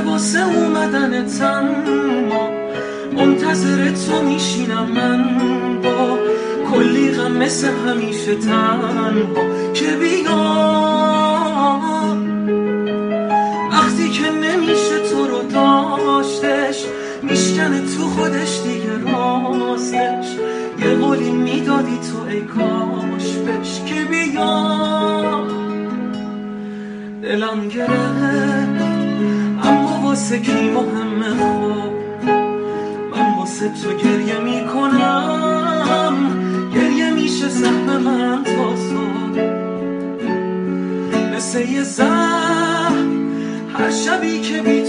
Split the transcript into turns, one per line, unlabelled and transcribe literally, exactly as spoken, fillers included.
واسه اومدن تنها منتظر تو میشینم من با کلی غم مثل همیشه تنها که بیام وقتی که نمیشه تو رو داشتش میشکنه تو خودش دیگه راستش یه قولی میدادی تو ای کاش بش که بیام دلم گرفت اما واسه کی مهمه خب من واسه تو گریه میکنم گریه میشه سهم من تا صبح مثل یه زهر هر شبی که بی